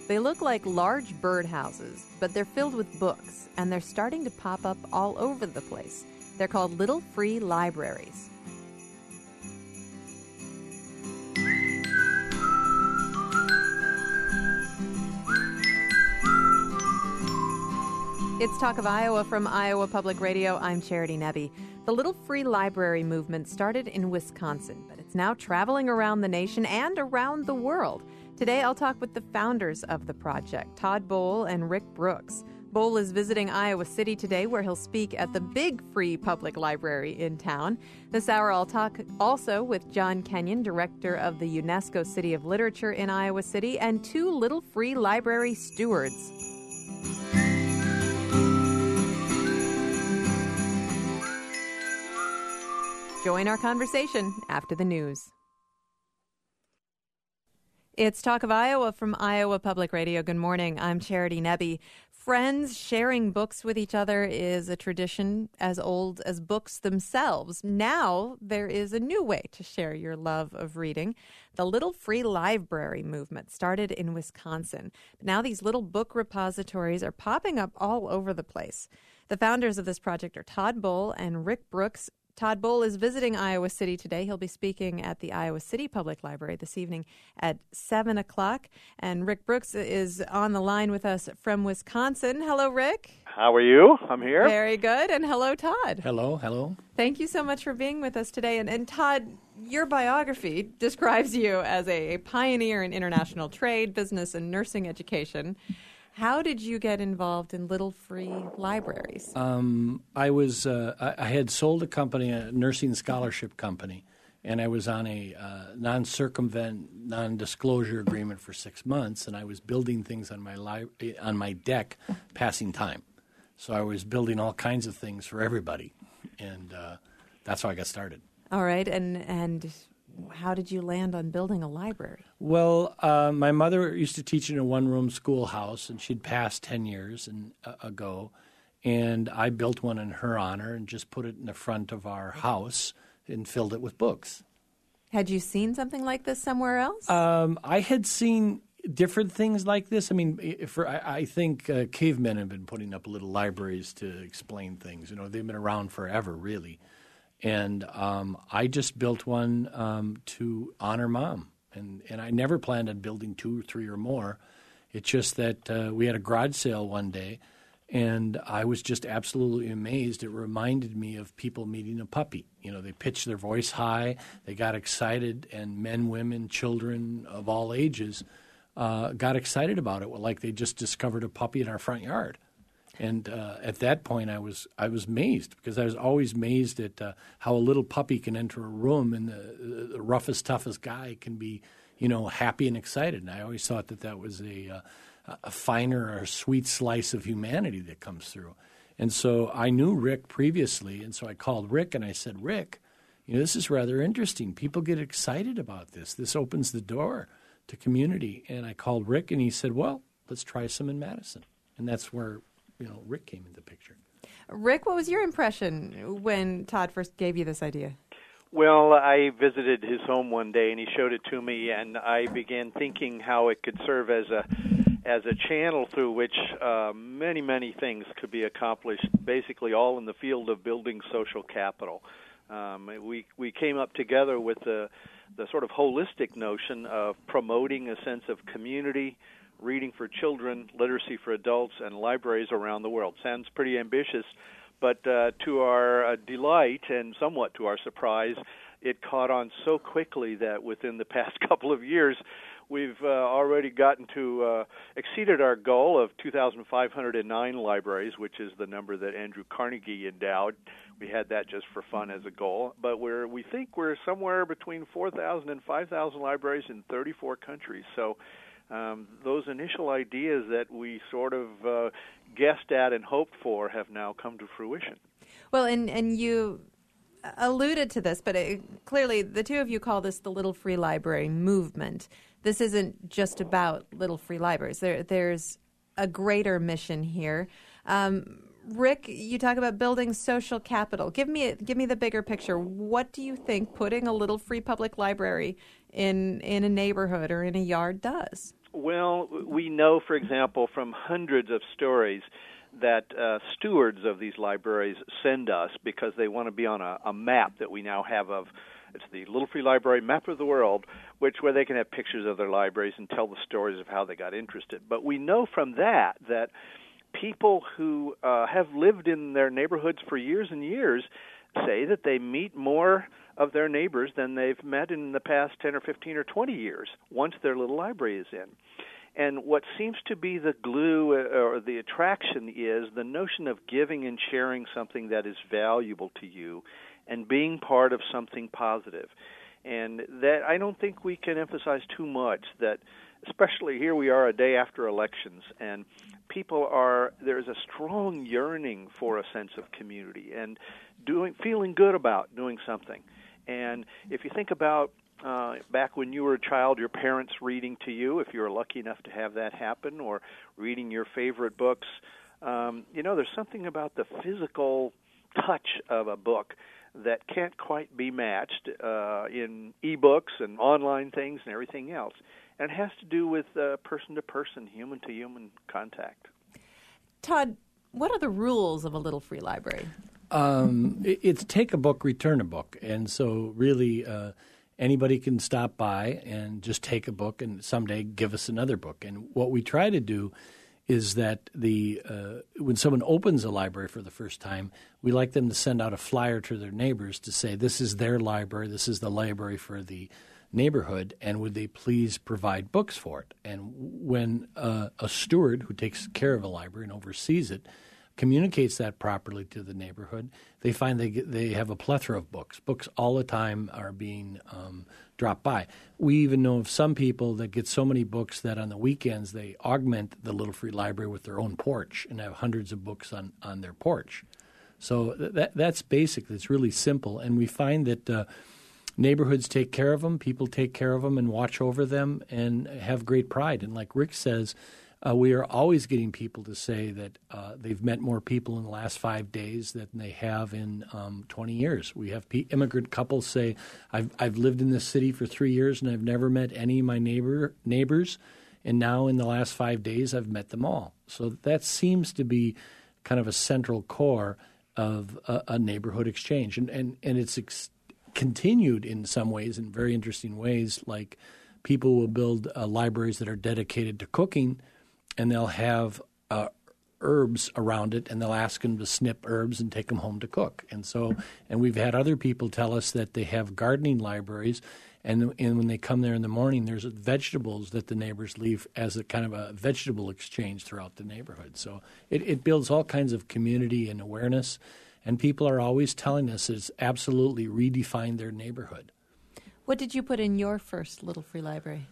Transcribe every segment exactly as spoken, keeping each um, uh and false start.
They look like large birdhouses, but they're filled with books, and they're starting to pop up all over the place. They're called Little Free Libraries. It's Talk of Iowa from Iowa Public Radio. I'm Charity Nebbe. The Little Free Library movement started in Wisconsin, but it's now traveling around the nation and around the world. Today, I'll talk with the founders of the project, Todd Bohl and Rick Brooks. Bohl is visiting Iowa City today, where he'll speak at the big free public library in town. This hour, I'll talk also with John Kenyon, director of the UNESCO City of Literature in Iowa City, and two Little Free Library stewards. Join our conversation after the news. It's Talk of Iowa from Iowa Public Radio. Good morning. I'm Charity Nebbe. Friends sharing books with each other is a tradition as old as books themselves. Now there is a new way to share your love of reading. The Little Free Library movement started in Wisconsin. But now these little book repositories are popping up all over the place. The founders of this project are Todd Bohl and Rick Brooks. Todd Bohl is visiting Iowa City today. He'll be speaking at the Iowa City Public Library this evening at seven o'clock. And Rick Brooks is on the line with us from Wisconsin. Hello, Rick. How are you? I'm here. Very good. And hello, Todd. Hello, hello. Thank you so much for being with us today. And, and Todd, your biography describes you as a, a pioneer in international trade, business, and nursing education. How did you get involved in Little Free Libraries? Um, I was uh, I, I had sold a company, a nursing scholarship company, and I was on a uh, non-circumvent, non-disclosure agreement for six months, and I was building things on my li- on my deck, passing time. So I was building all kinds of things for everybody, and uh, that's how I got started. All right, and and. How did you land on building a library? Well, uh, my mother used to teach in a one-room schoolhouse, and she'd passed ten years and, uh, ago, and I built one in her honor and just put it in the front of our house and filled it with books. Had you seen something like this somewhere else? Um, I had seen different things like this. I mean, for, I, I think uh, cavemen have been putting up little libraries to explain things. You know, they've been around forever, really. And um, I just built one um, to honor Mom. And, and I never planned on building two, three, or more. It's just that uh, we had a garage sale one day, and I was just absolutely amazed. It reminded me of people meeting a puppy. You know, they pitched their voice high, they got excited, and men, women, children of all ages uh, got excited about it, like they just discovered a puppy in our front yard. And uh, at that point, I was I was amazed because I was always amazed at uh, how a little puppy can enter a room and the, the roughest, toughest guy can be, you know, happy and excited. And I always thought that that was a, uh, a finer or a sweet slice of humanity that comes through. And so I knew Rick previously, and so I called Rick and I said, Rick, you know, this is rather interesting. People get excited about this. This opens the door to community. And I called Rick and he said, well, let's try some in Madison. And that's where you know, Rick came into the picture. Rick, what was your impression when Todd first gave you this idea? Well, I visited his home one day, and he showed it to me, and I began thinking how it could serve as a as a channel through which uh, many, many things could be accomplished, basically all in the field of building social capital. Um, we we came up together with the the sort of holistic notion of promoting a sense of community, reading for children, literacy for adults, and libraries around the world. Sounds pretty ambitious, but uh, to our uh, delight and somewhat to our surprise, it caught on so quickly that within the past couple of years, we've uh, already gotten to, uh, exceeded our goal of two thousand five hundred nine libraries, which is the number that Andrew Carnegie endowed. We had that just for fun as a goal, but we're, we think we're somewhere between four thousand and five thousand libraries in thirty-four countries. So Um, those initial ideas that we sort of uh, guessed at and hoped for have now come to fruition. Well, and, and you alluded to this, but it, clearly the two of you call this the Little Free Library movement. This isn't just about little free libraries. There, there's a greater mission here. Um, Rick, you talk about building social capital. Give me a, give me the bigger picture. What do you think putting a little free public library in in a neighborhood or in a yard does? Well, we know, for example, from hundreds of stories that uh, stewards of these libraries send us because they want to be on a, a map that we now have of, it's the Little Free Library Map of the World, which where they can have pictures of their libraries and tell the stories of how they got interested. But we know from that that people who uh, have lived in their neighborhoods for years and years say that they meet more of their neighbors than they've met in the past ten or fifteen or twenty years once their little library is in. And what seems to be the glue or the attraction is the notion of giving and sharing something that is valuable to you and being part of something positive. And that I don't think we can emphasize too much that, especially here we are a day after elections, and people are, there's a strong yearning for a sense of community and doing, feeling good about doing something. And if you think about uh, back when you were a child, your parents reading to you, if you were lucky enough to have that happen, or reading your favorite books, um, you know, there's something about the physical touch of a book that can't quite be matched uh, in e-books and online things and everything else. And it has to do with uh, person-to-person, human-to-human contact. Todd, what are the rules of a Little Free Library? Um, it, it's take a book, return a book. And so really uh, anybody can stop by and just take a book and someday give us another book. And what we try to do is that the uh, when someone opens a library for the first time, we like them to send out a flyer to their neighbors to say, this is their library, this is the library for the neighborhood, and would they please provide books for it? And when uh, a steward who takes care of a library and oversees it communicates that properly to the neighborhood, they find they get, they have a plethora of books. Books all the time are being um, dropped by. We even know of some people that get so many books that on the weekends they augment the Little Free Library with their own porch and have hundreds of books on, on their porch. So that that's basically, it's really simple. And we find that uh, neighborhoods take care of them, people take care of them and watch over them and have great pride. And like Rick says, Uh, we are always getting people to say that uh, they've met more people in the last five days than they have in um, twenty years. We have pe- immigrant couples say, I've, I've lived in this city for three years and I've never met any of my neighbor neighbors, and now in the last five days I've met them all. So that seems to be kind of a central core of a, a neighborhood exchange. And, and, and it's ex- continued in some ways, in very interesting ways, like people will build uh, libraries that are dedicated to cooking, and they'll have uh, herbs around it, and they'll ask them to snip herbs and take them home to cook. And so, and we've had other people tell us that they have gardening libraries, and, and when they come there in the morning, there's vegetables that the neighbors leave as a kind of a vegetable exchange throughout the neighborhood. So it, it builds all kinds of community and awareness, and people are always telling us it's absolutely redefined their neighborhood. What did you put in your first Little Free Library?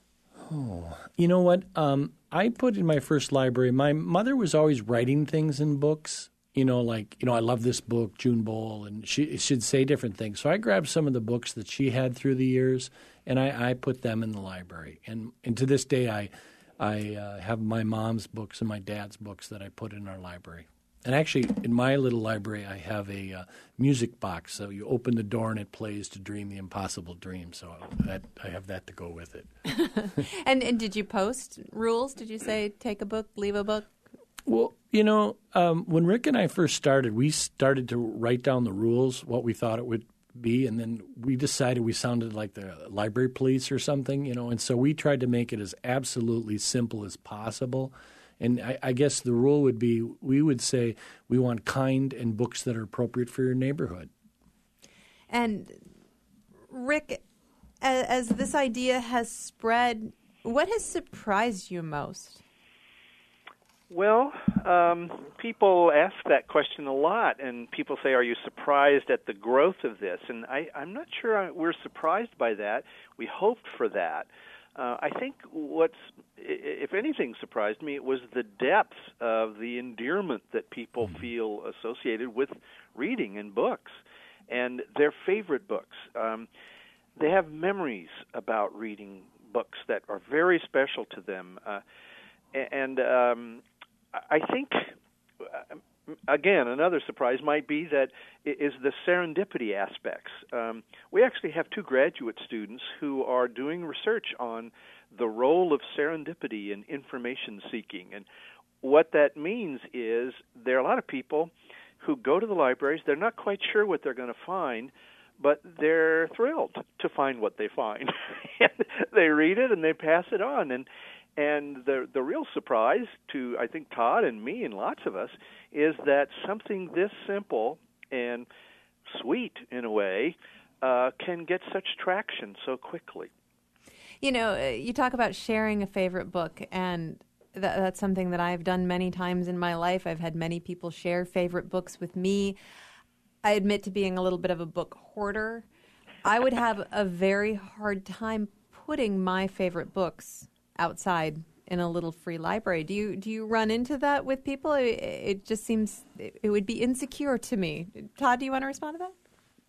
Oh, you know what? Um, I put in my first library, my mother was always writing things in books, you know, like, you know, I love this book, June Bowl, and she she'd say different things. So I grabbed some of the books that she had through the years, and I, I put them in the library. And, and to this day, I, I uh, have my mom's books and my dad's books that I put in our library. And actually, in my little library, I have a uh, music box. So you open the door and it plays To Dream the Impossible Dream. So that, I have that to go with it. and, and did you post rules? Did you say take a book, leave a book? Well, you know, um, when Rick and I first started, we started to write down the rules, what we thought it would be, and then we decided we sounded like the library police or something, you know, and so we tried to make it as absolutely simple as possible. And I, I guess the rule would be we would say we want kind and books that are appropriate for your neighborhood. And Rick, as, as this idea has spread, what has surprised you most? Well, um, people ask that question a lot, and people say, are you surprised at the growth of this? And I, I'm not sure we're surprised by that. We hoped for that. Uh, I think what's, if anything, surprised me, it was the depth of the endearment that people feel associated with reading and books and their favorite books. Um, they have memories about reading books that are very special to them. Uh, and um, I think again, another surprise might be that is the serendipity aspects. Um, we actually have two graduate students who are doing research on the role of serendipity in information seeking. And what that means is there are a lot of people who go to the libraries, they're not quite sure what they're going to find, but they're thrilled to find what they find. They read it and they pass it on. And and the the real surprise to, I think, Todd and me and lots of us is that something this simple and sweet in a way uh, can get such traction so quickly. You know, you talk about sharing a favorite book, and that, that's something that I've done many times in my life. I've had many people share favorite books with me. I admit to being a little bit of a book hoarder. I would have a very hard time putting my favorite books outside in a little free library. Do you do you run into that with people? It, it just seems it would be insecure to me. Todd, do you want to respond to that?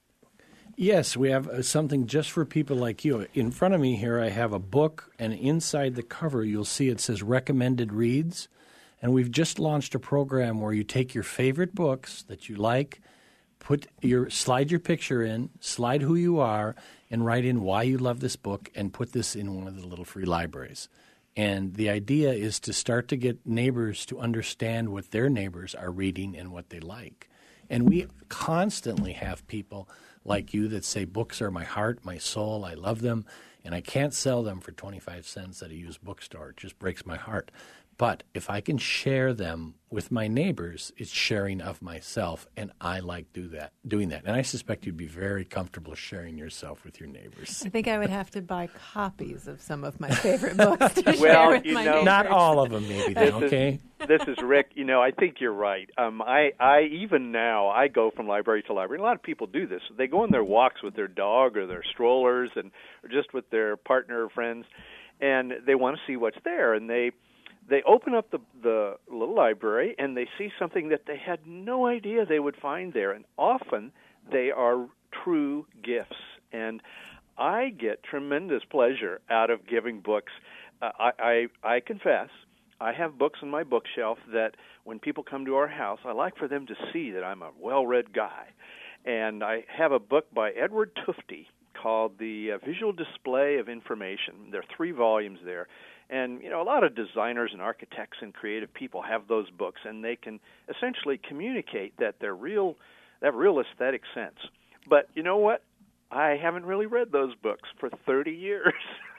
Yes, we have uh, something just for people like you. In front of me here, I have a book, and inside the cover, you'll see it says Recommended Reads. And we've just launched a program where you take your favorite books that you like, put your slide your picture in, slide who you are, and write in why you love this book, and put this in one of the little free libraries. And the idea is to start to get neighbors to understand what their neighbors are reading and what they like. And we constantly have people like you that say books are my heart, my soul, I love them, and I can't sell them for twenty-five cents at a used bookstore. It just breaks my heart. But if I can share them with my neighbors, it's sharing of myself, and I like do that, doing that. And I suspect you'd be very comfortable sharing yourself with your neighbors. I think I would have to buy copies of some of my favorite books to Well, share with you my know, neighbors. Not all of them, maybe, then, okay? This is Rick. You know, I think you're right. Um, I, I even now I go from library to library. And a lot of people do this. They go on their walks with their dog or their strollers, and or just with their partner or friends, and they want to see what's there. And they they open up the the little library and they see something that they had no idea they would find there. And often they are true gifts. And I get tremendous pleasure out of giving books. Uh, I, I I confess. I have books on my bookshelf that when people come to our house, I like for them to see that I'm a well-read guy. And I have a book by Edward Tufte called The uh, Visual Display of Information. There are three volumes there. And, you know, a lot of designers and architects and creative people have those books, and they can essentially communicate that they're real, they have real aesthetic sense. But you know what? I haven't really read those books for thirty years.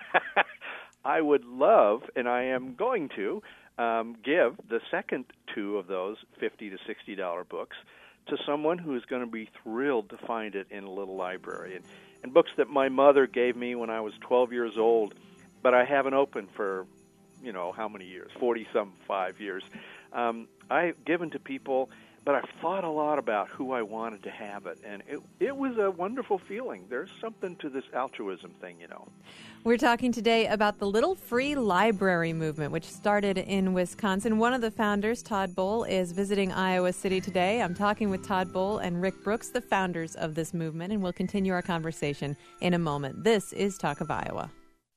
I would love, and I am going to, um, give the second two of those fifty to sixty dollar books to someone who is going to be thrilled to find it in a little library. And, and books that my mother gave me when I was twelve years old, but I haven't opened for, you know, how many years, forty-some five years. Um, I've given to people, but I've thought a lot about who I wanted to have it, and it, it was a wonderful feeling. There's something to this altruism thing, you know. We're talking today about the Little Free Library movement, which started in Wisconsin. One of the founders, Todd Bohl, is visiting Iowa City today. I'm talking with Todd Bohl and Rick Brooks, the founders of this movement, and we'll continue our conversation in a moment. This is Talk of Iowa.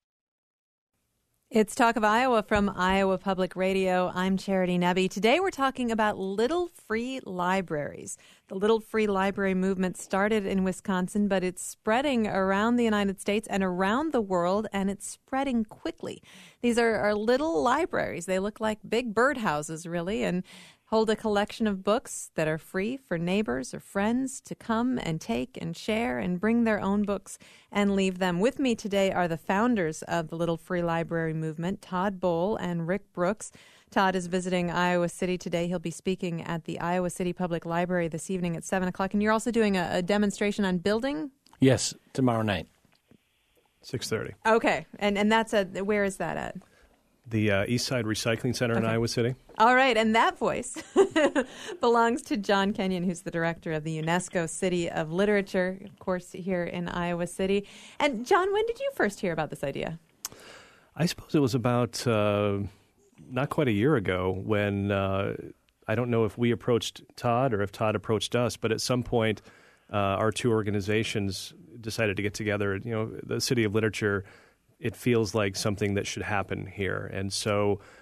It's Talk of Iowa from Iowa Public Radio. I'm Charity Nebbe. Today we're talking about Little Free Libraries. The Little Free Library movement started in Wisconsin, but it's spreading around the United States and around the world, and it's spreading quickly. These are, are little libraries. They look like big birdhouses, really, and hold a collection of books that are free for neighbors or friends to come and take and share and bring their own books and leave them. With me today are the founders of the Little Free Library movement, Todd Bohl and Rick Brooks. Todd is visiting Iowa City today. He'll be speaking at the Iowa City Public Library this evening at seven o'clock. And you're also doing a, a demonstration on building? Yes, tomorrow night. six thirty. Okay. And and that's a, where is that at? The uh, East Side Recycling Center Okay. in Iowa City. All right, and that voice belongs to John Kenyon, who's the director of the UNESCO City of Literature, of course, here in Iowa City. And John, when did you first hear about this idea? I suppose it was about uh, not quite a year ago when, uh, I don't know if we approached Todd or if Todd approached us, but at some point uh, our two organizations decided to get together. You know, the City of Literature, it feels like something that should happen here. And so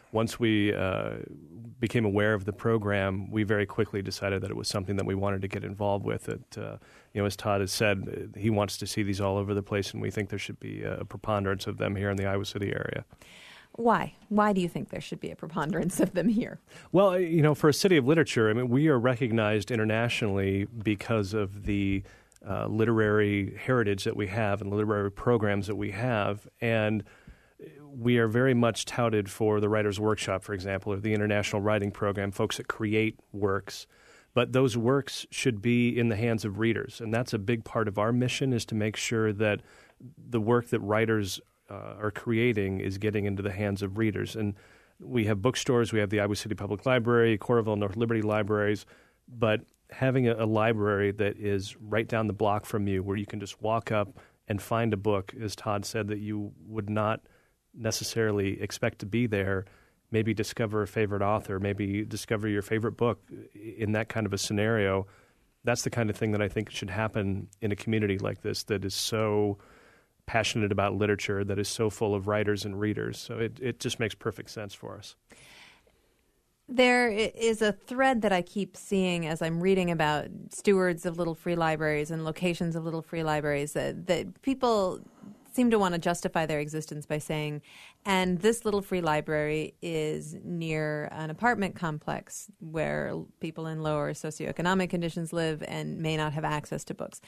once we uh, became aware of the program, we very quickly decided that it was something that we wanted to get involved with. It, uh, you know, as Todd has said, he wants to see these all over the place, and we think there should be a preponderance of them here in the Iowa City area. Why? Why do you think there should be a preponderance of them here? Well, you know, for a city of literature, I mean, we are recognized internationally because of the uh, literary heritage that we have and literary programs that we have, and we are very much touted for the Writers' Workshop, for example, or the International Writing Program, folks that create works. But those works should be in the hands of readers, and that's a big part of our mission, is to make sure that the work that writers uh, are creating is getting into the hands of readers. And we have bookstores, we have the Iowa City Public Library, Coralville North Liberty Libraries, but having a, a library that is right down the block from you where you can just walk up and find a book, as Todd said, that you would not necessarily expect to be there, maybe discover a favorite author, maybe discover your favorite book in that kind of a scenario. That's the kind of thing that I think should happen in a community like this that is so passionate about literature, that is so full of writers and readers. So it, it just makes perfect sense for us. There is a thread that I keep seeing as I'm reading about stewards of little free libraries and locations of little free libraries, that, that people seem to want to justify their existence by saying, and this little free library is near an apartment complex where people in lower socioeconomic conditions live and may not have access to books.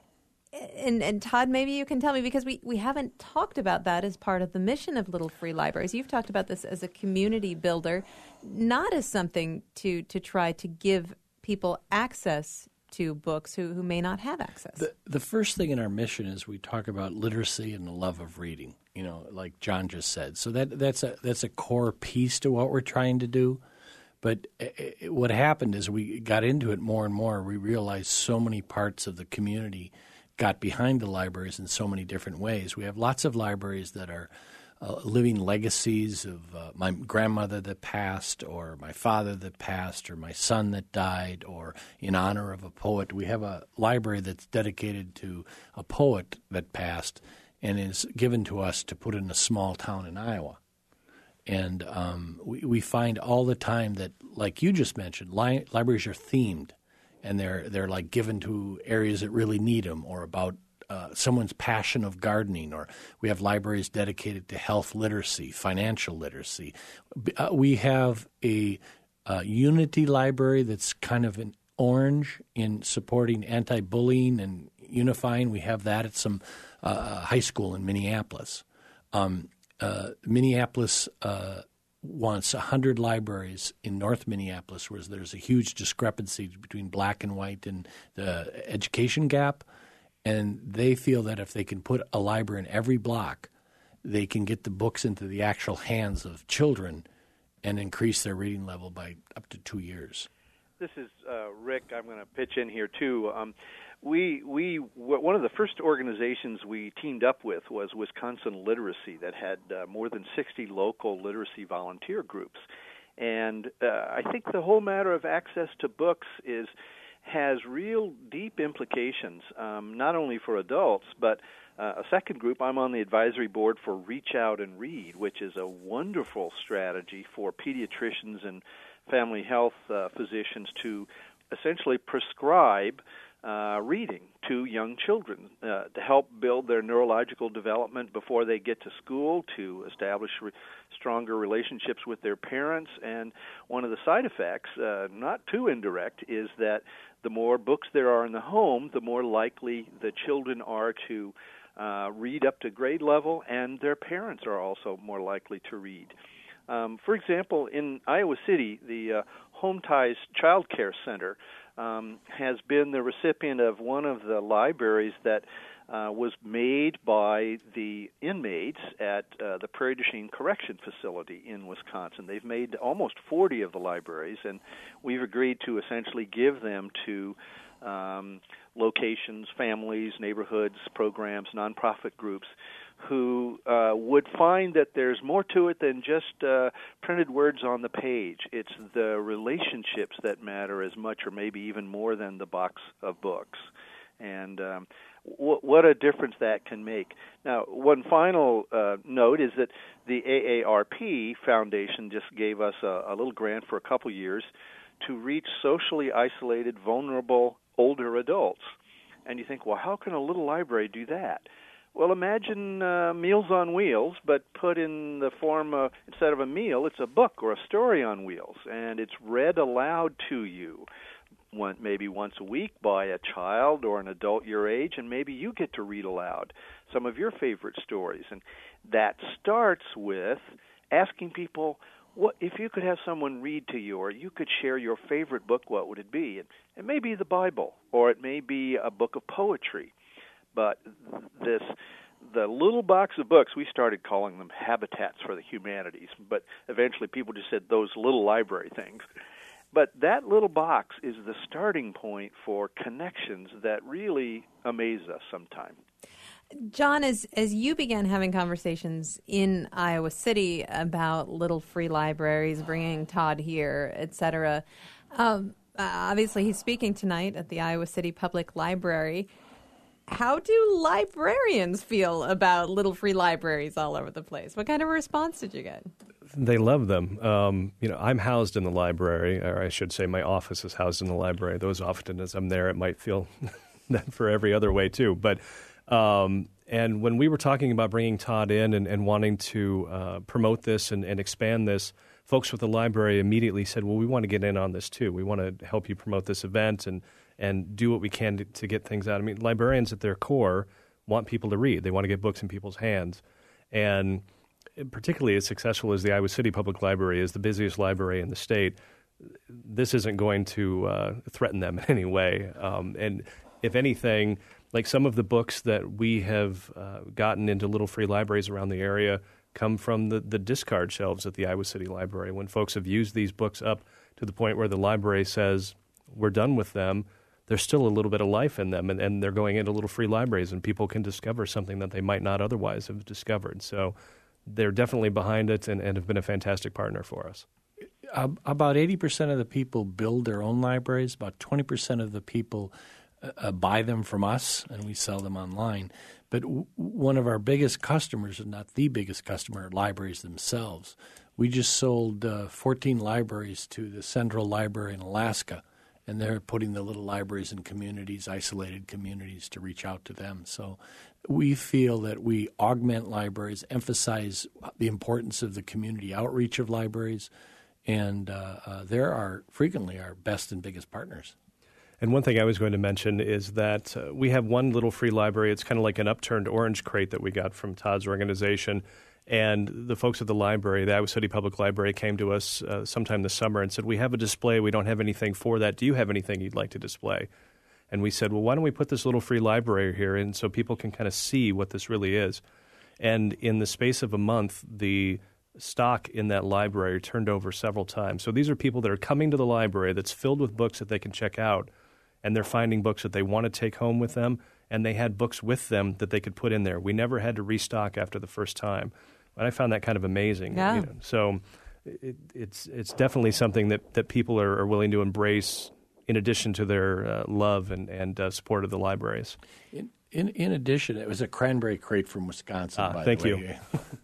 And, and Todd, maybe you can tell me, because we, we haven't talked about that as part of the mission of Little Free Libraries. You've talked about this as a community builder, not as something to, to try to give people access to books who, who may not have access. The, the first thing in our mission is we talk about literacy and the love of reading, you know, like John just said. So that that's a that's a core piece to what we're trying to do. But it, what happened is we got into it more and more. We realized so many parts of the community got behind the libraries in so many different ways. We have lots of libraries that are uh, living legacies of uh, my grandmother that passed, or my father that passed, or my son that died, or in honor of a poet. We have a library that's dedicated to a poet that passed and is given to us to put in a small town in Iowa. And um, we, we find all the time that, like you just mentioned, li- libraries are themed. And they're they're like given to areas that really need them, or about uh, someone's passion of gardening. Or we have libraries dedicated to health literacy, financial literacy. Uh, we have a uh, Unity library that's kind of an orange in supporting anti-bullying and unifying. We have that at some uh, high school in Minneapolis. Um, uh, Minneapolis Uh, wants one hundred libraries in North Minneapolis, where there's a huge discrepancy between black and white and the education gap. And they feel that if they can put a library in every block, they can get the books into the actual hands of children and increase their reading level by up to two years. This is uh, Rick. I'm going to pitch in here, too. Um, We we one of the first organizations we teamed up with was Wisconsin Literacy, that had uh, more than sixty local literacy volunteer groups, and uh, I think the whole matter of access to books is has real deep implications, um, not only for adults, but uh, a second group. I'm on the advisory board for Reach Out and Read, which is a wonderful strategy for pediatricians and family health uh, physicians to essentially prescribe Uh, reading to young children uh, to help build their neurological development before they get to school, to establish re- stronger relationships with their parents. And one of the side effects, uh, not too indirect, is that the more books there are in the home, the more likely the children are to uh, read up to grade level, and their parents are also more likely to read. Um, for example, in Iowa City, the uh, Home Ties Child Care Center Um, has been the recipient of one of the libraries that uh, was made by the inmates at uh, the Prairie du Chien Correction Facility in Wisconsin. They've made almost forty of the libraries, and we've agreed to essentially give them to um, locations, families, neighborhoods, programs, nonprofit groups who uh, would find that there's more to it than just uh, printed words on the page. It's the relationships that matter as much, or maybe even more, than the box of books. And um, w- what a difference that can make. Now, one final uh, note is that the A A R P Foundation just gave us a, a little grant for a couple years to reach socially isolated, vulnerable older adults. And you think, well, how can a little library do that? Well, imagine uh, Meals on Wheels, but put in the form of, instead of a meal, it's a book or a story on wheels, and it's read aloud to you, one, maybe once a week by a child or an adult your age, and maybe you get to read aloud some of your favorite stories. And that starts with asking people, what if you could have someone read to you, or you could share your favorite book, what would it be? And it may be the Bible, or it may be a book of poetry. But this, the little box of books, we started calling them habitats for the humanities, but eventually people just said those little library things. But that little box is the starting point for connections that really amaze us sometimes. John, as as you began having conversations in Iowa City about little free libraries, bringing Todd here, et cetera, um, obviously he's speaking tonight at the Iowa City Public Library. How do librarians feel about little free libraries all over the place? What kind of response did you get? They love them. Um, you know, I'm housed in the library, or I should say my office is housed in the library. Those often as I'm there, it might feel that for every other way too. But um, and when we were talking about bringing Todd in and, and wanting to uh, promote this and, and expand this, folks with the library immediately said, well, we want to get in on this too. We want to help you promote this event and and do what we can to, to get things out. I mean, librarians at their core want people to read. They want to get books in people's hands. And particularly as successful as the Iowa City Public Library is, the busiest library in the state, this isn't going to uh, threaten them in any way. Um, and if anything, like some of the books that we have uh, gotten into little free libraries around the area come from the, the discard shelves at the Iowa City Library. When folks have used these books up to the point where the library says, we're done with them, there's still a little bit of life in them, and, and they're going into little free libraries, and people can discover something that they might not otherwise have discovered. So they're definitely behind it and, and have been a fantastic partner for us. Uh, about eighty percent of the people build their own libraries. About twenty percent of the people uh, buy them from us, and we sell them online. But w- one of our biggest customers, and not the biggest customer, are libraries themselves. We just sold uh, fourteen libraries to the Central Library in Alaska, and they're putting the little libraries in communities, isolated communities, to reach out to them. So we feel that we augment libraries, emphasize the importance of the community outreach of libraries, and uh, uh, they're our, frequently our best and biggest partners. And one thing I was going to mention is that uh, we have one little free library. It's kind of like an upturned orange crate that we got from Todd's organization. And the folks at the library, the Iowa City Public Library, came to us uh, sometime this summer and said, we have a display. We don't have anything for that. Do you have anything you'd like to display? And we said, well, why don't we put this little free library here in so people can kind of see what this really is? And in the space of a month, the stock in that library turned over several times. So these are people that are coming to the library that's filled with books that they can check out, and they're finding books that they want to take home with them, and they had books with them that they could put in there. We never had to restock after the first time. And I found that kind of amazing. Yeah. You know? So it, it's it's definitely something that, that people are, are willing to embrace in addition to their uh, love and, and uh, support of the libraries. In, in in addition, it was a cranberry crate from Wisconsin, Ah, by thank the way.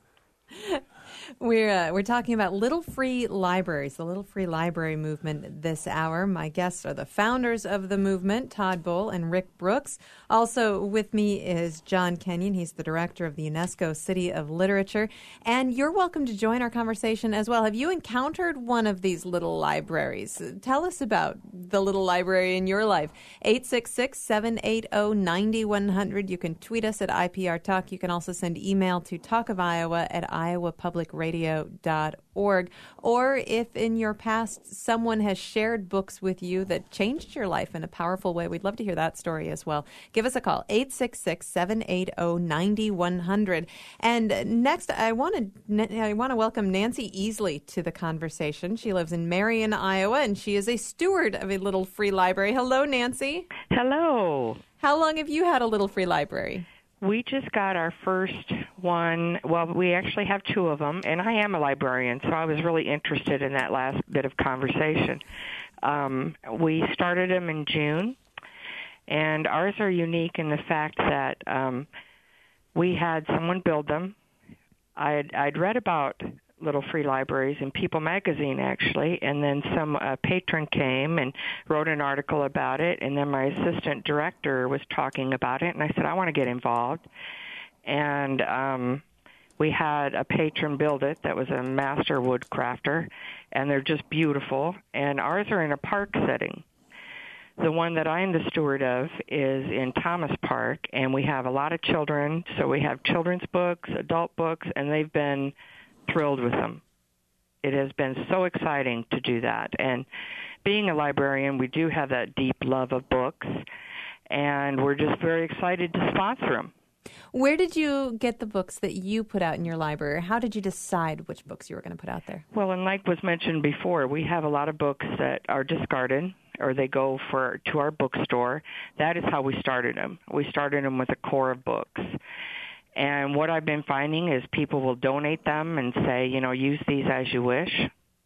you. We're uh, we're talking about little free libraries, the little free library movement this hour. My guests are the founders of the movement, Todd Bull and Rick Brooks. Also with me is John Kenyon. He's the director of the UNESCO City of Literature. And you're welcome to join our conversation as well. Have you encountered one of these little libraries? Tell us about the little library in your life. eight six six, seven eight zero, nine one zero zero. You can tweet us at I P R Talk. You can also send email to talkofiowa at iowa public radio dot org. Or if in your past someone has shared books with you that changed your life in a powerful way, we'd love to hear that story as well. Give us a call, eight six six, seven eight zero, nine one zero zero. And next, I want to I want to welcome Nancy Easley to the conversation. She lives in Marion, Iowa, and she is a steward of a little free library. Hello, Nancy. Hello. How long have you had a little free library? We just got our first one. Well, we actually have two of them, and I am a librarian, so I was really interested in that last bit of conversation. Um, we started them in June, And ours are unique in the fact that um, we had someone build them. I'd, I'd read about little free libraries in People magazine, actually, and then some uh, patron came and wrote an article about it, and then my assistant director was talking about it, and I said, I want to get involved. And um, we had a patron build it that was a master wood crafter, and they're just beautiful, and ours are in a park setting. The one that I'm the steward of is in Thomas Park, and we have a lot of children, so we have children's books, adult books, and they've been thrilled with them. It has been so exciting to do that. And being a librarian, we do have that deep love of books, and we're just very excited to sponsor them. Where did you get the books that you put out in your library? How did you decide which books you were going to put out there? Well, and like was mentioned before, we have a lot of books that are discarded, or they go for to our bookstore. That is how we started them. We started them with a core of books. And what I've been finding is people will donate them and say, you know, use these as you wish.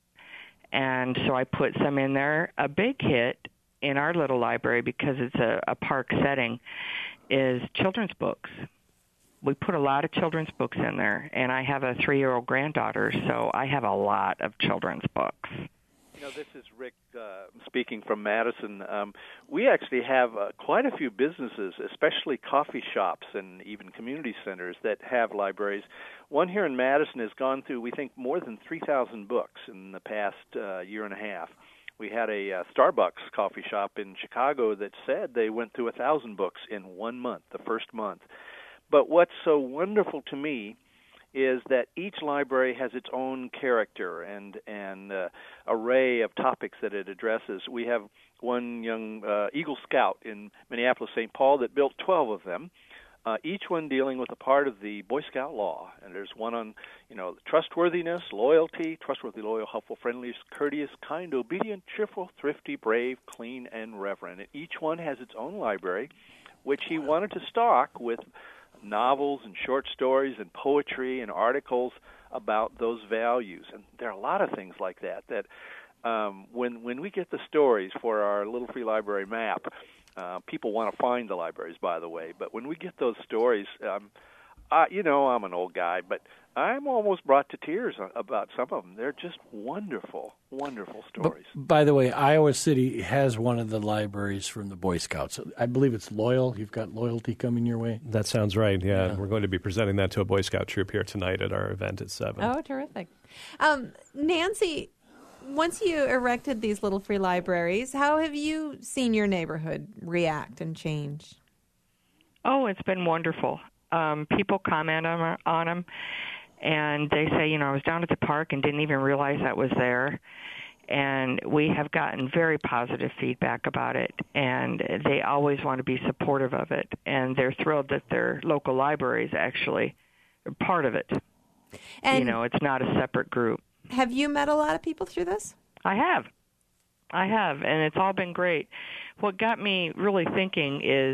And so I put some in there. A big hit in our little library, because it's a, a park setting, is children's books. We put a lot of children's books in there, and I have a three-year-old granddaughter, so I have a lot of children's books. You know, this is Rick uh, speaking from Madison. Um, we actually have uh, quite a few businesses, especially coffee shops and even community centers, that have libraries. One here in Madison has gone through, we think, more than three thousand books in the past uh, year and a half. We had a uh, Starbucks coffee shop in Chicago that said they went through one thousand books in one month, the first month. But what's so wonderful to me is that each library has its own character and and uh, array of topics that it addresses. We have one young uh, Eagle Scout in Minneapolis, Saint Paul that built twelve of them, uh, each one dealing with a part of the Boy Scout law. And there's one on, you know, trustworthiness, loyalty, trustworthy, loyal, helpful, friendly, courteous, kind, obedient, cheerful, thrifty, brave, clean, and reverent. And each one has its own library, which he wanted to stock with novels and short stories and poetry and articles about those values. And there are a lot of things like that that um, when when we get the stories for our Little Free Library map, uh, people want to find the libraries, by the way, but when we get those stories, um, I, you know, I'm an old guy, but I'm almost brought to tears about some of them. They're just wonderful, wonderful stories. But, by the way, Iowa City has one of the libraries from the Boy Scouts. I believe it's Loyal. You've got Loyalty coming your way. That sounds right, yeah. yeah. We're going to be presenting that to a Boy Scout troop here tonight at our event at seven. Oh, terrific. Um, Nancy, once you erected these Little Free Libraries, how have you seen your neighborhood react and change? Oh, it's been wonderful. Um, people comment on, on them, and they say, you know, I was down at the park and didn't even realize that was there. And we have gotten very positive feedback about it, and they always want to be supportive of it. And they're thrilled that their local libraries actually are part of it. And you know, it's not a separate group. Have you met a lot of people through this? I have. I have, and it's all been great. What got me really thinking is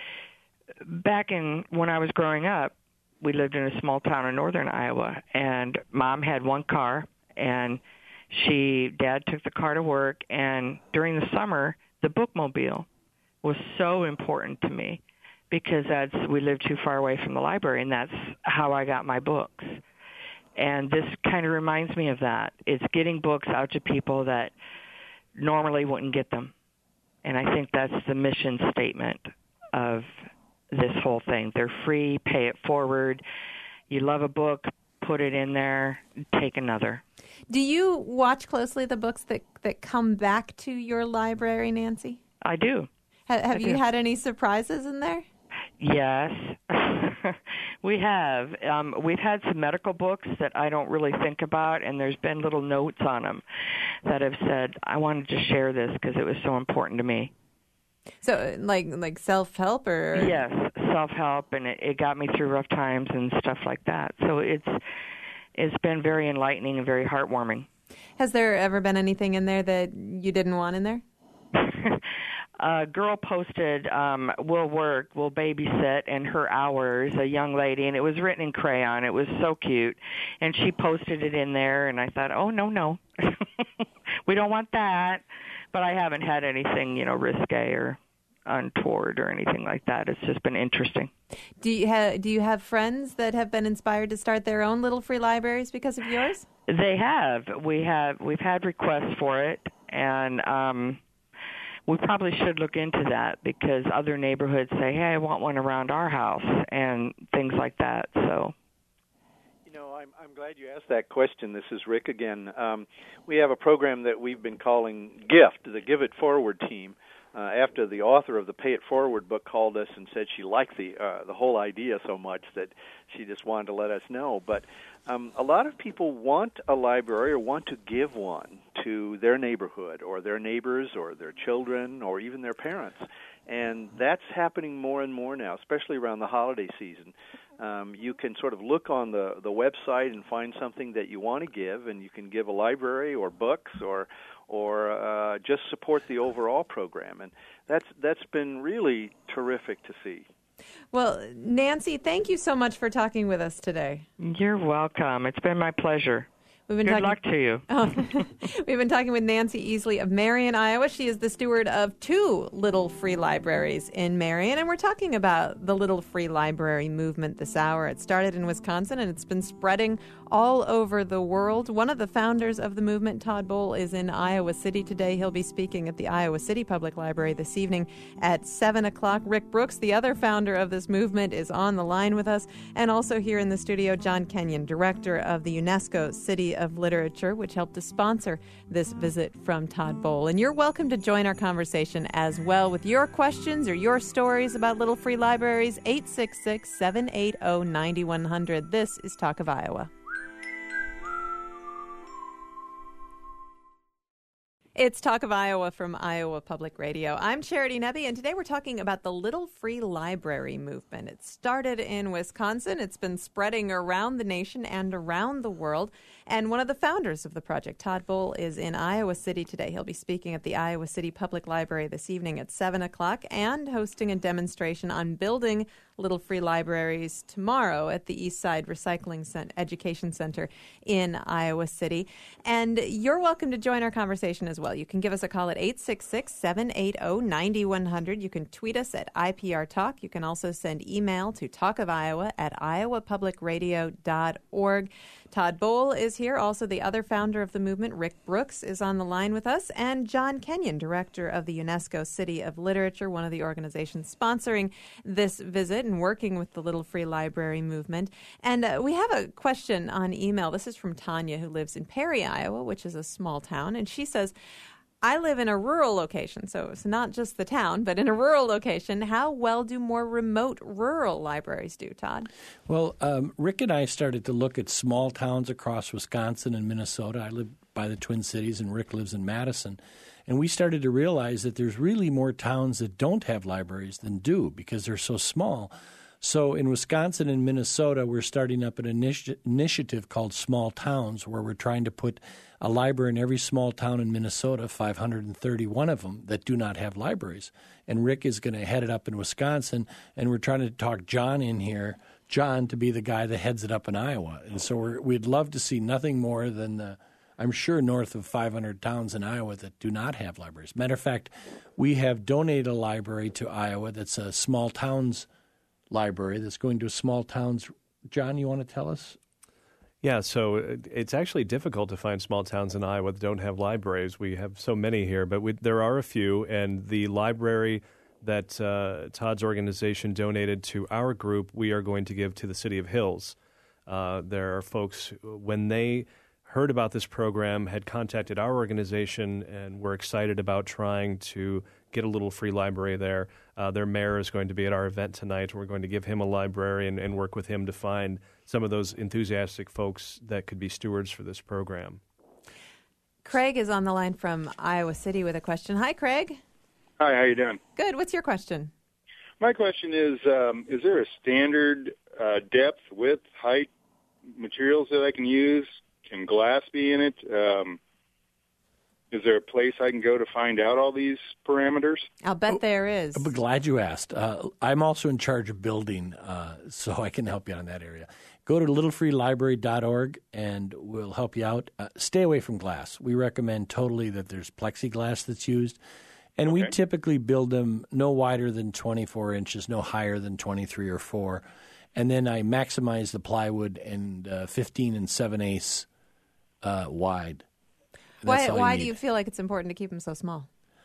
back in when I was growing up, we lived in a small town in northern Iowa, and Mom had one car, and she, Dad took the car to work, and during the summer, the bookmobile was so important to me because that's we lived too far away from the library, and that's how I got my books. And this kind of reminds me of that. It's getting books out to people that normally wouldn't get them. And I think that's the mission statement of this whole thing. They're free, pay it forward. You love a book, put it in there, take another. Do you watch closely the books that, that come back to your library, Nancy? I do. Ha- have I you do. had any surprises in there? Yes, we have. Um, we've had some medical books that I don't really think about, and there's been little notes on them that have said, I wanted to share this because it was so important to me. So, like like self-help or? Yes, self-help, and it, it got me through rough times and stuff like that. So it's it's been very enlightening and very heartwarming. Has there ever been anything in there that you didn't want in there? A girl posted, um, we'll work, we'll babysit, and her hours, a young lady, and it was written in crayon. It was so cute. And she posted it in there, and I thought, oh, no, no. We don't want that. But I haven't had anything, you know, risque or untoward or anything like that. It's just been interesting. Do you have Do you have friends that have been inspired to start their own little free libraries because of yours? They have. We have. We've had requests for it, and um, we probably should look into that because other neighborhoods say, "Hey, I want one around our house," and things like that. So. You know, I'm, I'm glad you asked that question. This is Rick again. Um, we have a program that we've been calling GIFT, the Give It Forward team. Uh, after the author of the Pay It Forward book called us and said she liked the uh, the whole idea so much that she just wanted to let us know. But um, a lot of people want a library or want to give one to their neighborhood or their neighbors or their children or even their parents. And that's happening more and more now, especially around the holiday season. Um, you can sort of look on the, the website and find something that you want to give, and you can give a library or books or or uh, just support the overall program. And that's that's been really terrific to see. Well, Nancy, thank you so much for talking with us today. You're welcome. It's been my pleasure. We've been Good talking, luck to you. Oh, we've been talking with Nancy Easley of Marion, Iowa. She is the steward of two Little Free Libraries in Marion, and we're talking about the Little Free Library movement this hour. It started in Wisconsin, and it's been spreading all over the world. One of the founders of the movement, Todd Bohl, is in Iowa City today. He'll be speaking at the Iowa City Public Library this evening at seven o'clock. Rick Brooks, the other founder of this movement, is on the line with us. And also here in the studio, John Kenyon, director of the UNESCO City of Literature, which helped to sponsor this visit from Todd Bohl. And you're welcome to join our conversation as well with your questions or your stories about Little Free Libraries. eight six six, seven eight zero, nine one zero zero. This is Talk of Iowa. It's Talk of Iowa from Iowa Public Radio. I'm Charity Nebbe, and today we're talking about the Little Free Library movement. It started in Wisconsin. It's been spreading around the nation and around the world. And one of the founders of the project, Todd Bohl, is in Iowa City today. He'll be speaking at the Iowa City Public Library this evening at seven o'clock and hosting a demonstration on building Little Free Libraries tomorrow at the East Side Recycling Cent- Education Center in Iowa City. And you're welcome to join our conversation as well. You can give us a call at eight six six, seven eight zero, nine one zero zero. You can tweet us at I P R Talk. You can also send email to talkofiowa at iowa public radio dot org. Todd Bohl is here. Also, the other founder of the movement, Rick Brooks, is on the line with us. And John Kenyon, director of the UNESCO City of Literature, one of the organizations sponsoring this visit and working with the Little Free Library movement. And uh, we have a question on email. This is from Tanya, who lives in Perry, Iowa, which is a small town. And she says, I live in a rural location, so it's not just the town, but in a rural location. How well do more remote rural libraries do, Todd? Well, um, Rick and I started to look at small towns across Wisconsin and Minnesota. I live by the Twin Cities, and Rick lives in Madison. And we started to realize that there's really more towns that don't have libraries than do because they're so small. So in Wisconsin and Minnesota, we're starting up an initi- initiative called Small Towns, where we're trying to put a library in every small town in Minnesota, five hundred thirty-one of them, that do not have libraries. And Rick is going to head it up in Wisconsin, and we're trying to talk John in here, John, to be the guy that heads it up in Iowa. And so we're, we'd love to see nothing more than, uh, I'm sure, north of five hundred towns in Iowa that do not have libraries. Matter of fact, we have donated a library to Iowa that's a small towns library that's going to small towns. John, you want to tell us? Yeah, so it's actually difficult to find small towns in Iowa that don't have libraries. We have so many here, but we, there are a few, and the library that uh, Todd's organization donated to our group, we are going to give to the City of Hills. Uh, there are folks, when they heard about this program, had contacted our organization and were excited about trying to get a little free library there. Uh, their mayor is going to be at our event tonight. We're going to give him a library and, and work with him to find some of those enthusiastic folks that could be stewards for this program. Craig is on the line from Iowa City with a question. Hi, Craig. Hi, how you doing? Good. What's your question? My question is, um, is there a standard uh, depth, width, height materials that I can use? Can glass be in it? Um, is there a place I can go to find out all these parameters? I'll bet oh, there is. I'm glad you asked. Uh, I'm also in charge of building, uh, so I can help you out in that area. Go to little free library dot org, and we'll help you out. Uh, stay away from glass. We recommend totally that there's plexiglass that's used. And we Okay. typically build them no wider than twenty-four inches, no higher than twenty-three or four. And then I maximize the plywood and uh, fifteen and seven eighths uh, wide. That's Why, all you why do need. you feel like it's important to keep them so small?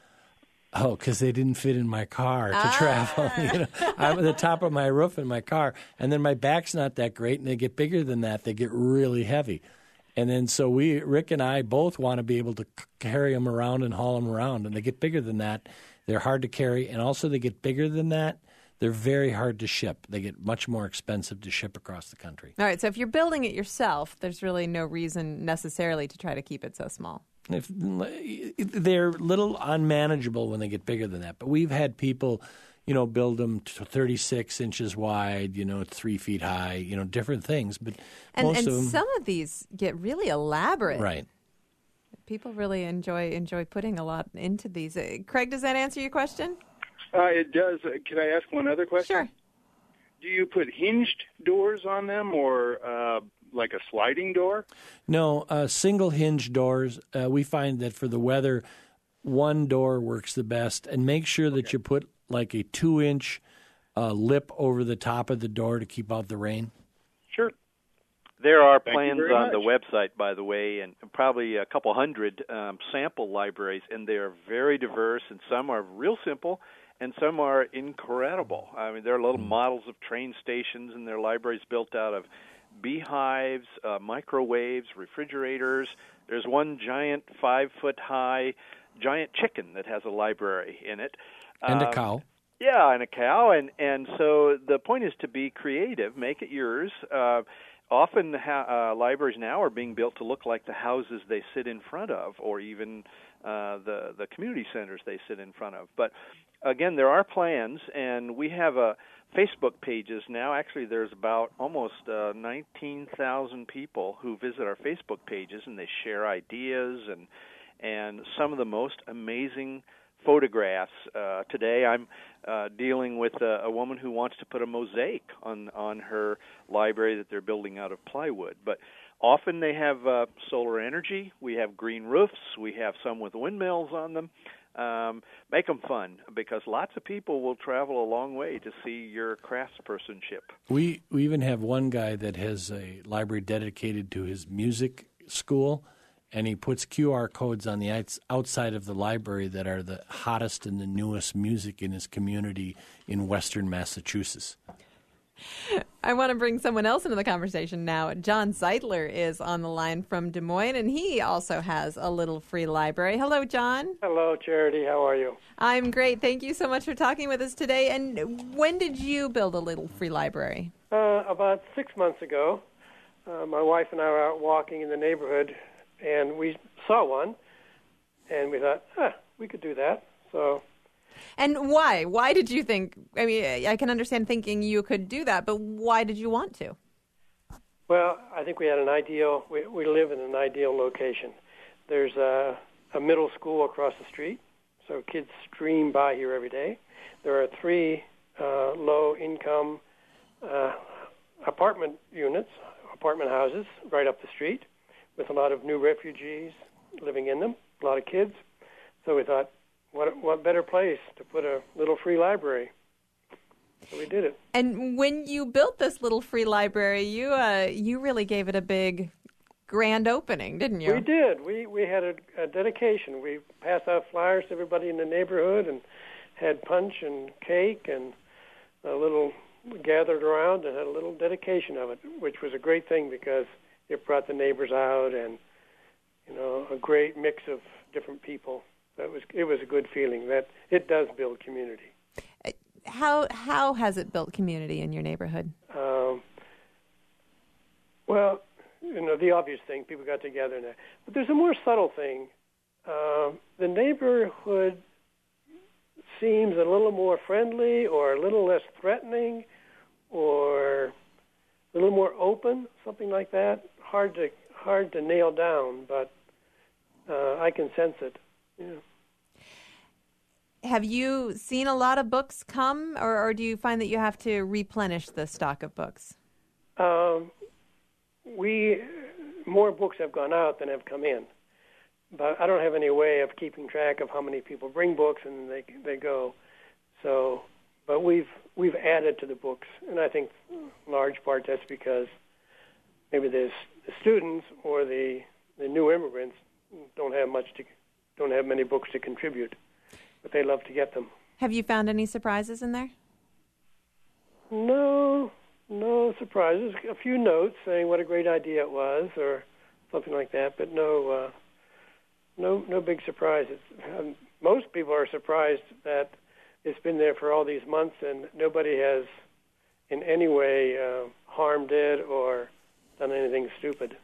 Oh, because they didn't fit in my car to travel. You know, I'm at the top of my roof in my car, and then my back's not that great, and they get bigger than that. They get really heavy. And then so we, Rick and I, both want to be able to c- carry them around and haul them around, and they get bigger than that. They're hard to carry, and also they get bigger than that. They're very hard to ship. They get much more expensive to ship across the country. All right, so if you're building it yourself, there's really no reason necessarily to try to keep it so small. If, they're a little unmanageable when they get bigger than that. But we've had people, you know, build them to thirty-six inches wide, you know, three feet high, you know, different things. But And, most and of them, some of these get really elaborate. right. People really enjoy enjoy putting a lot into these. Uh, Craig, does that answer your question? Uh, it does. Uh, Can I ask one other question? Sure. Do you put hinged doors on them or uh, like a sliding door? No, uh, single hinge doors. Uh, we find that for the weather, one door works the best. And make sure that you put like a two inch uh, lip over the top of the door to keep out the rain. Sure. There are Thank you plans very on the much. website, by the way, and probably a couple hundred um, sample libraries, and they are very diverse, and some are real simple, and some are incredible. I mean, there are little models of train stations, and there are libraries built out of beehives, uh, microwaves, refrigerators. There's one giant five-foot-high giant chicken that has a library in it. And a Um, cow. Yeah, and a cow, and and so the point is to be creative, make it yours. Uh, often, ha- uh, libraries now are being built to look like the houses they sit in front of, or even uh, the the community centers they sit in front of. But again, there are plans, and we have a Facebook pages now. Actually, there's about almost uh, nineteen thousand people who visit our Facebook pages, and they share ideas and and some of the most amazing photographs. Uh, today I'm uh, dealing with a, a woman who wants to put a mosaic on, on her library that they're building out of plywood. But often they have uh, solar energy. We have green roofs. We have some with windmills on them. Um, make them fun, because lots of people will travel a long way to see your craftspersonship. We we even have one guy that has a library dedicated to his music school, and he puts Q R codes on the outs- outside of the library that are the hottest and the newest music in his community in Western Massachusetts. I want to bring someone else into the conversation now. John Zeitler is on the line from Des Moines, and he also has a little free library. Hello, John. Hello, Charity. How are you? I'm great. Thank you so much for talking with us today. And when did you build a little free library? Uh, about six months ago, uh, my wife and I were out walking in the neighborhood, and we saw one, and we thought, huh, we could do that. So, And why? Why did you think? I mean, I can understand thinking you could do that, but why did you want to? well, I think we had an ideal, we, we live in an ideal location. There's a, a middle school across the street, so kids stream by here every day. There are three uh, low-income uh, apartment units, apartment houses right up the street, with a lot of new refugees living in them, a lot of kids. So we thought, what what better place to put a little free library? So we did it. And when you built this little free library, you uh, you really gave it a big, grand opening, didn't you? We did. We we had a, a dedication. We passed out flyers to everybody in the neighborhood and had punch and cake and a little gathered around and had a little dedication of it, which was a great thing because it brought the neighbors out and, you know, a great mix of different people. That was it was a good feeling. That it does build community. How how has it built community in your neighborhood? Um, well, you know, the obvious thing, people got together, and that. But there's a more subtle thing. Um, the neighborhood seems a little more friendly, or a little less threatening, or a little more open, something like that. Hard to hard to nail down, but uh, I can sense it. Yeah. Have you seen a lot of books come, or, or do you find that you have to replenish the stock of books? Um, we more books have gone out than have come in. but I don't have any way of keeping track of how many people bring books and they they go. So, but we've we've added to the books, and I think in large part that's because maybe the the students or the the new immigrants don't have much to don't have many books to contribute, but they love to get them. Have you found any surprises in there? No, no surprises. A few notes saying what a great idea it was, or something like that, but no, uh, no, no big surprises. Um, most people are surprised that it's been there for all these months and nobody has in any way uh, harmed it or done anything stupid.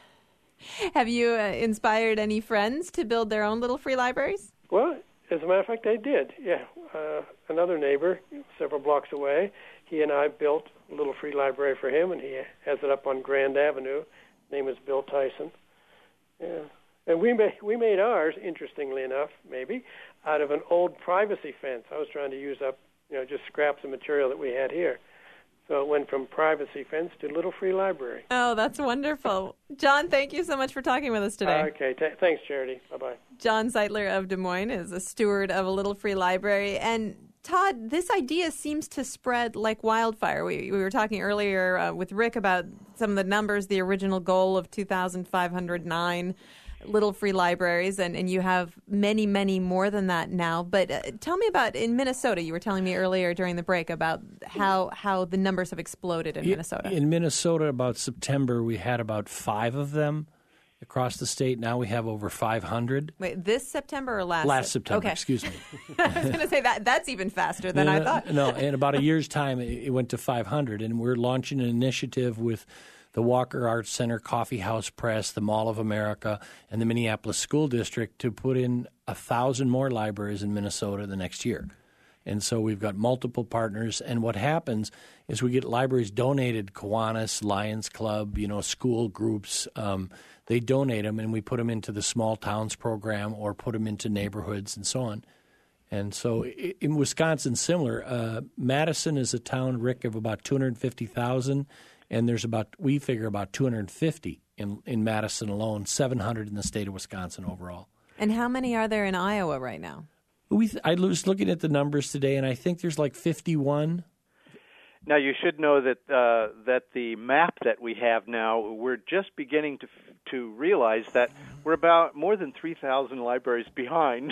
Have you uh, inspired any friends to build their own little free libraries? Well, as a matter of fact, they did. Yeah, uh, another neighbor several blocks away, he and I built a little free library for him, and he has it up on Grand Avenue. His name is Bill Tyson. Yeah. And we made, we made ours, interestingly enough, maybe, out of an old privacy fence. I was trying to use up, you know, just scraps of material that we had here. So it went from privacy fence to little free library. Oh, that's wonderful. John, thank you so much for talking with us today. Uh, okay, T- thanks, Charity. Bye-bye. John Zeitler of Des Moines is a steward of a little free library. And Todd, this idea seems to spread like wildfire. We, we were talking earlier uh, with Rick about some of the numbers, the original goal of two thousand five hundred nine little free libraries, and, and you have many, many more than that now. But uh, tell me about in Minnesota. You were telling me earlier during the break about how, how the numbers have exploded in Minnesota. In Minnesota, about September, we had about five of them across the state. Now we have over five hundred. Wait, this September or last? Last September, okay. Excuse me. I was going to say that that's even faster than no, I thought. No, in about a year's time, it went to five hundred, and we're launching an initiative with the Walker Arts Center, Coffee House Press, the Mall of America, and the Minneapolis School District to put in a thousand more libraries in Minnesota the next year. And so we've got multiple partners, and what happens is we get libraries donated, Kiwanis, Lions Club, you know, school groups, um, they donate them, and we put them into the small towns program or put them into neighborhoods and so on. And so in Wisconsin, similar. Uh, Madison is a town, Rick, of about two hundred fifty thousand, and there's about, we figure about two hundred fifty in, in Madison alone, seven hundred in the state of Wisconsin overall. And how many are there in Iowa right now? We, I was looking at the numbers today, and I think there's like fifty-one. Now, you should know that uh, that the map that we have now, we're just beginning to to realize that we're about more than three thousand libraries behind.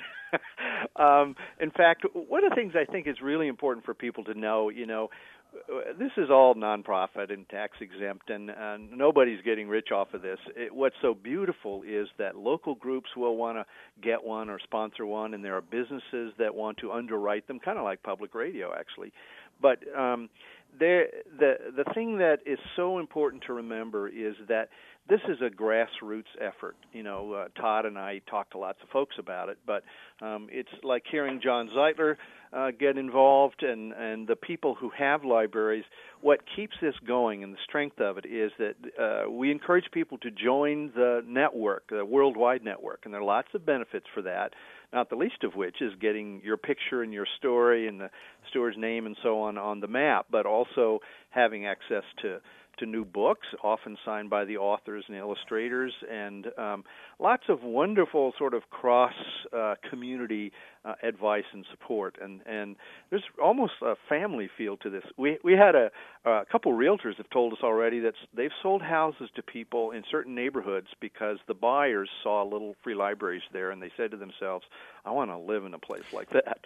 um, in fact, one of the things I think is really important for people to know, you know, this is all nonprofit and tax exempt, and, and nobody's getting rich off of this. It, what's so beautiful is that local groups will want to get one or sponsor one, and there are businesses that want to underwrite them, kind of like public radio, actually. But um, there, the the thing that is so important to remember is that this is a grassroots effort. You know, uh, Todd and I talked to lots of folks about it, but um, it's like hearing John Zeitler uh, get involved and, and the people who have libraries. What keeps this going and the strength of it is that uh, we encourage people to join the network, the worldwide network, and there are lots of benefits for that, not the least of which is getting your picture and your story and the store's name and so on on the map, but also having access to to new books, often signed by the authors and illustrators, and um, lots of wonderful sort of cross-community uh, uh, advice and support. And, and there's almost a family feel to this. We we had a, a couple realtors have told us already that they've sold houses to people in certain neighborhoods because the buyers saw little free libraries there, and they said to themselves, I want to live in a place like that.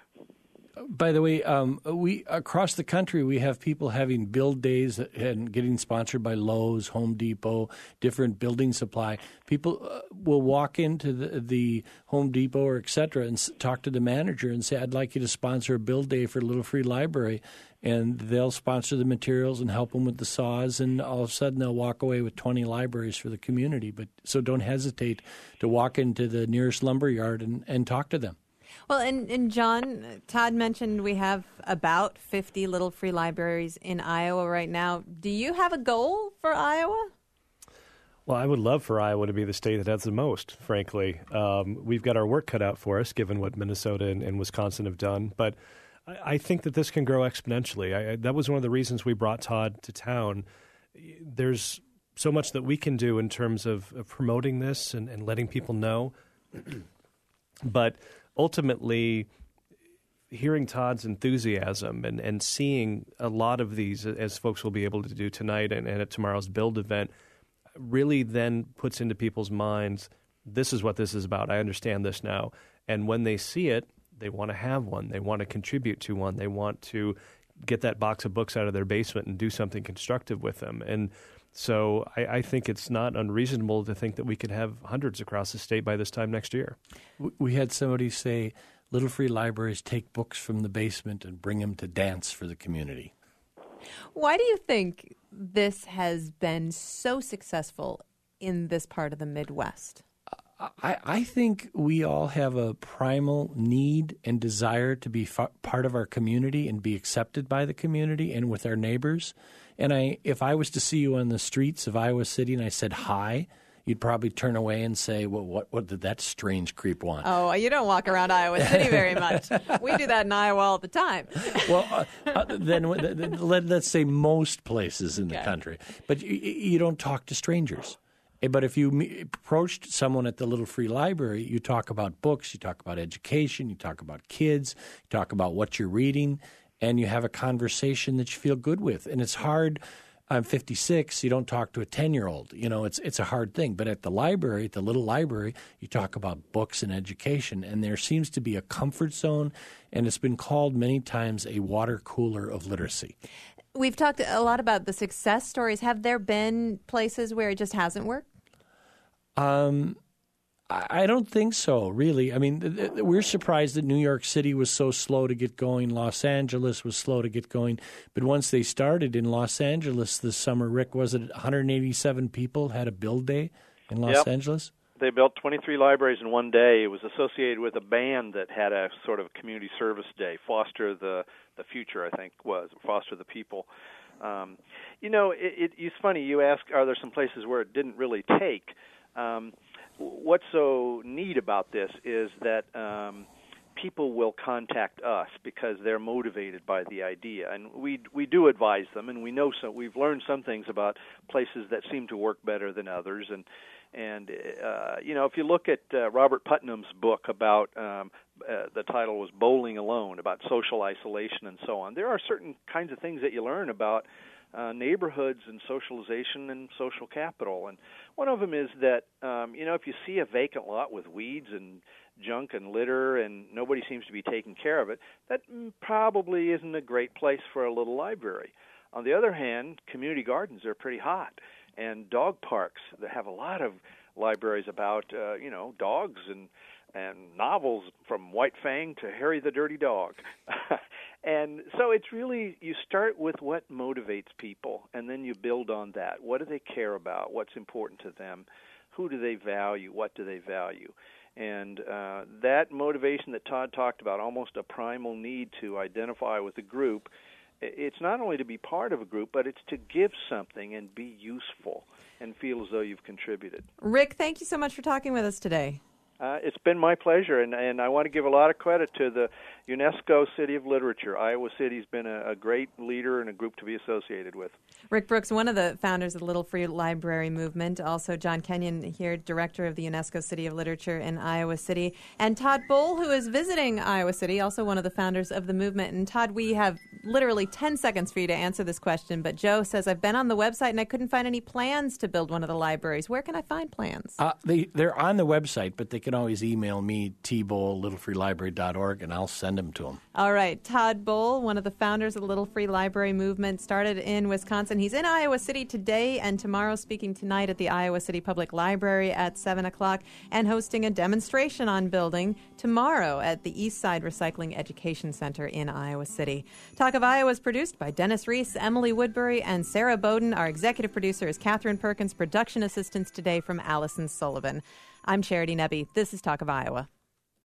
By the way, um, we across the country we have people having build days and getting sponsored by Lowe's, Home Depot, different building supply. People uh, will walk into the, the Home Depot or et cetera and s- talk to the manager and say, "I'd like you to sponsor a build day for a little free library," and they'll sponsor the materials and help them with the saws, and all of a sudden they'll walk away with twenty libraries for the community. But so don't hesitate to walk into the nearest lumber yard and, and talk to them. Well, and, and John, Todd mentioned we have about fifty little free libraries in Iowa right now. Do you have a goal for Iowa? Well, I would love for Iowa to be the state that has the most, frankly. Um, we've got our work cut out for us, given what Minnesota and, and Wisconsin have done. But I, I think that this can grow exponentially. I, I, that was one of the reasons we brought Todd to town. There's so much that we can do in terms of, of promoting this and, and letting people know. But ultimately, hearing Todd's enthusiasm and, and seeing a lot of these, as folks will be able to do tonight and, and at tomorrow's Build event, really then puts into people's minds, this is what this is about. I understand this now. And when they see it, they want to have one. They want to contribute to one. They want to get that box of books out of their basement and do something constructive with them. And so I, I think it's not unreasonable to think that we could have hundreds across the state by this time next year. We had somebody say, Little Free Libraries take books from the basement and bring them to dance for the community. Why do you think this has been so successful in this part of the Midwest? I, I think we all have a primal need and desire to be fa- part of our community and be accepted by the community and with our neighbors. And I, if I was to see you on the streets of Iowa City and I said hi, you'd probably turn away and say, well, what, what did that strange creep want? Oh, you don't walk around Iowa City very much. We do that in Iowa all the time. Well, uh, uh, then let, let's say most places in the Okay. country. But you, you don't talk to strangers. But if you me- approached someone at the Little Free Library, you talk about books, you talk about education, you talk about kids, you talk about what you're reading, and you have a conversation that you feel good with. And it's hard. I'm fifty-six. You don't talk to a ten-year-old. You know, it's it's a hard thing. But at the library, at the little library, you talk about books and education, and there seems to be a comfort zone, and it's been called many times a water cooler of literacy. We've talked a lot about the success stories. Have there been places where it just hasn't worked? Um, I I don't think so, really. I mean, th- th- we're surprised that New York City was so slow to get going. Los Angeles was slow to get going. But once they started in Los Angeles this summer, Rick, was it one hundred eighty-seven people had a build day in Los Yep. Angeles? They built twenty-three libraries in one day. It was associated with a band that had a sort of community service day, Foster the, the Future, I think was, Foster the People. Um, you know, it, it, it's funny, you ask, are there some places where it didn't really take? Um, what's so neat about this is that um, people will contact us because they're motivated by the idea, and we we do advise them, and we know some. We've learned some things about places that seem to work better than others, and and uh, you know, if you look at uh, Robert Putnam's book about um, uh, the title was Bowling Alone, about social isolation and so on. There are certain kinds of things that you learn about Uh, neighborhoods and socialization and social capital. And one of them is that, um, you know, if you see a vacant lot with weeds and junk and litter and nobody seems to be taking care of it, that probably isn't a great place for a little library. On the other hand, community gardens are pretty hot, and dog parks that have a lot of libraries about, uh, you know, dogs and and novels from White Fang to Harry the Dirty Dog. And so it's really, you start with what motivates people, and then you build on that. What do they care about? What's important to them? Who do they value? What do they value? And uh, that motivation that Todd talked about, almost a primal need to identify with a group, it's not only to be part of a group, but it's to give something and be useful and feel as though you've contributed. Rick, thank you so much for talking with us today. Uh, it's been my pleasure, and, and I want to give a lot of credit to the UNESCO City of Literature. Iowa City's been a, a great leader and a group to be associated with. Rick Brooks, one of the founders of the Little Free Library movement. Also, John Kenyon here, director of the UNESCO City of Literature in Iowa City. And Todd Bohl, who is visiting Iowa City, also one of the founders of the movement. And Todd, we have literally ten seconds for you to answer this question. But Joe says, I've been on the website and I couldn't find any plans to build one of the libraries. Where can I find plans? Uh, they, they're on the website, but they can always email me, t bohl little free library dot org, and I'll send them to them. All right. Todd Bohl, one of the founders of the Little Free Library movement, started in Wisconsin. He's in Iowa City today and tomorrow, speaking tonight at the Iowa City Public Library at seven o'clock and hosting a demonstration on building tomorrow at the East Side Recycling Education Center in Iowa City. Talk of Iowa is produced by Dennis Reese, Emily Woodbury, and Sarah Bowden. Our executive producer is Catherine Perkins. Production assistance today from Allison Sullivan. I'm Charity Nebbe. This is Talk of Iowa.